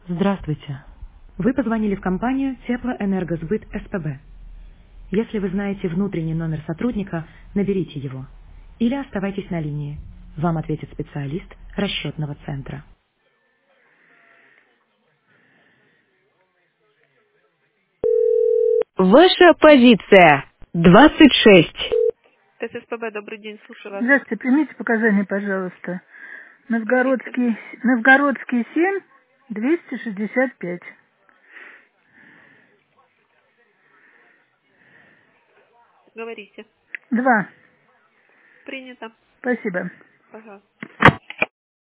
Здравствуйте. Вы позвонили в компанию Теплоэнергосбыт СПБ. Если вы знаете внутренний номер сотрудника, наберите его. Или оставайтесь на линии. Вам ответит специалист расчетного центра. Ваша позиция 26. ТССПБ, добрый день, слушаю вас. Здравствуйте, примите показания, пожалуйста. Виктор, Новгородский 7, 265. говорите. 2. Принято. Спасибо. Пожалуйста.